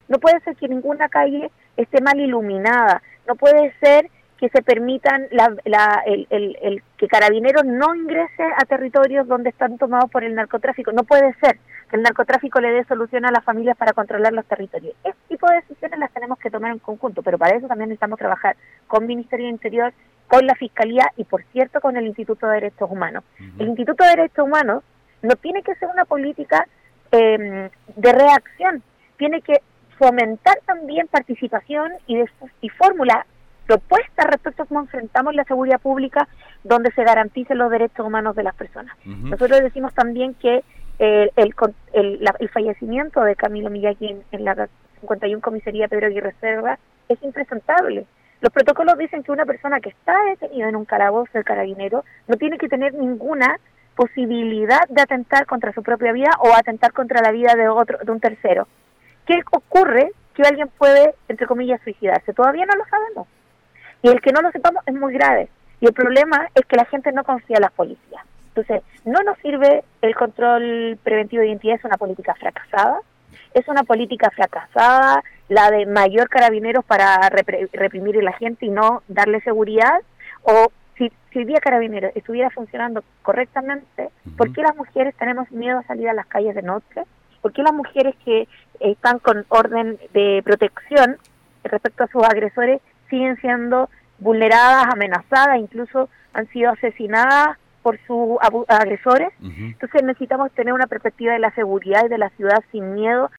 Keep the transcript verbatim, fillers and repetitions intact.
No puede ser que ninguna calle esté mal iluminada, no puede ser que se permitan la, la, el, el, el que Carabineros no ingrese a territorios donde están tomados por el narcotráfico. No puede ser que el narcotráfico le dé solución a las familias para controlar los territorios. Ese tipo de decisiones las tenemos que tomar en conjunto, pero para eso también necesitamos trabajar con Ministerio de Interior, con la Fiscalía y, por cierto, con el Instituto de Derechos Humanos. Uh-huh. El Instituto de Derechos Humanos no tiene que ser una política eh, de reacción, tiene que fomentar también participación y, de, y fórmulas propuestas respecto a cómo enfrentamos la seguridad pública donde se garanticen los derechos humanos de las personas. Uh-huh. Nosotros decimos también que eh, el, el, la, el fallecimiento de Camilo Miyagi en, en la cincuenta y uno Comisaría Pedro Aguirre Cerda es impresentable. Los protocolos dicen que una persona que está detenida en un calabozo del carabinero no tiene que tener ninguna posibilidad de atentar contra su propia vida o atentar contra la vida de otro, de un tercero. ¿Qué ocurre? Que alguien puede, entre comillas, suicidarse. Todavía no lo sabemos. Y el que no lo sepamos es muy grave. Y el problema es que la gente no confía en las policías. Entonces, no nos sirve el control preventivo de identidad, es una política fracasada. Es una política fracasada, la de mayor carabineros para repre- reprimir a la gente y no darle seguridad. O si, si hoy día Carabineros estuviera funcionando correctamente, uh-huh. ¿por qué las mujeres tenemos miedo a salir a las calles de noche? ¿Por qué las mujeres que están con orden de protección respecto a sus agresores siguen siendo vulneradas, amenazadas, incluso han sido asesinadas por sus abu- agresores? Uh-huh. Entonces necesitamos tener una perspectiva de la seguridad y de la ciudad sin miedo